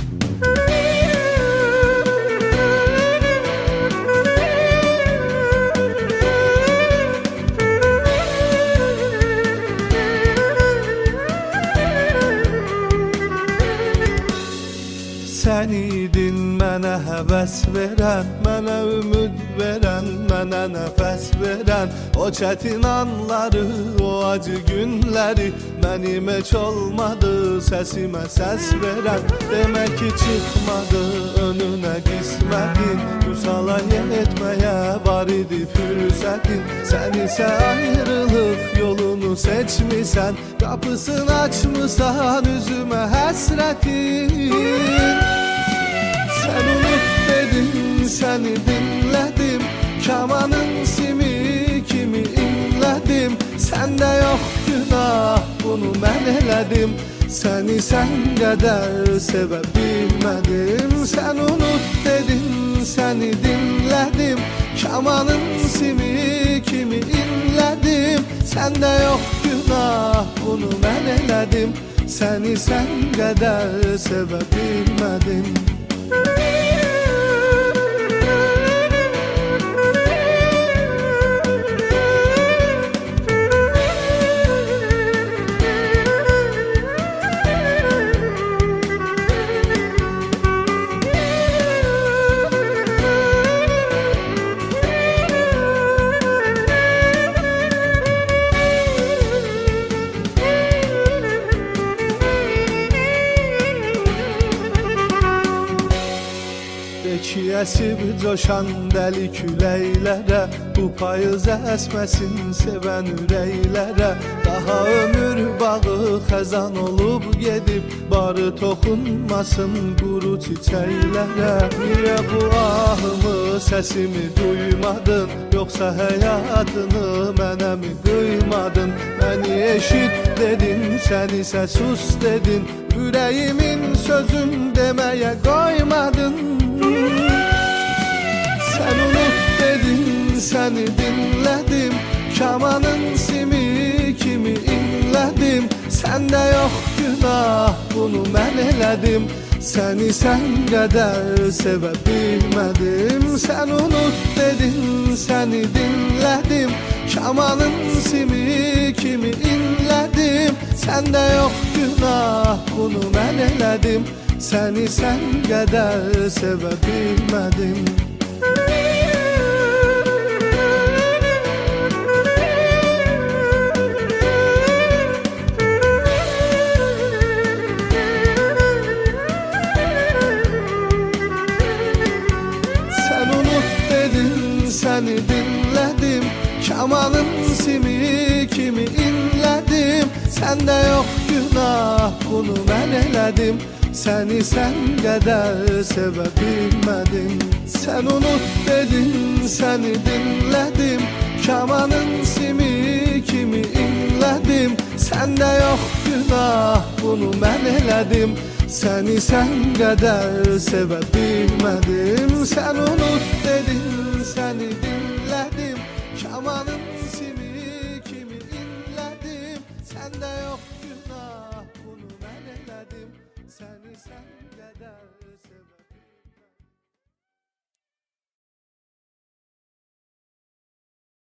Sən idin mənə həvəs verən, mənə ümid verən, mənə nəfəs verən. O çətin anları, o acı günləri mənim heç olmadı səsimə səs verən. Demək ki çıxmadı önünə qismətin, Vüsala yetməyə var idi fürsətin. Sən isə ayrılıq yolunu seçmisən, qapısını açmısan üzümə həsrətin. Sen unut dedin, seni dinledim, kamanın simi kimi inledim. Sende yok günah, bunu ben elədim. Seni sen qədər sevə bilmədim. Sen unut dedin, seni dinledim, kamanın simi kimi inledim. Sende yok günah, bunu ben elədim. Seni sen qədər sevə bilmədim. Ki esib coşan dəli küləklərə, bu payız əsməsin sevən ürəklərə. Daha ömür bağı xəzan olub gedib, barı toxunmasın quru çiçəklərə. Niyə bu ahımı, səsimi duymadın, yoxsa həyatını mənə mi qıymadın? Məni eşit dedin, sən isə sus dedin, ürəyimin sözüm deməyə qoymadın. Sen unut dedin, seni dinledim, kamanın simi kimi inledim. Sende yok günah, bunu ben elədim. Seni sen qədər sevə bilmədim. Sen unut dedin, seni dinledim, kamanın simi kimi inledim. Sende yok günah, bunu ben elədim. Seni sen qədər sevə bilmədim. Sen unut dedin, seni dinledim, kamanın simi kimi inledim. Sende yok günah, bunu ben elədim. Seni sen qədər sevə bilmədim. Sen unut dedin, seni dinledim, kamanın simi kimi inledim. Sende yok günah, bunu ben elədim. Seni sen qədər sevə bilmədim. Sen unut dedin, seni dinledim, kamanın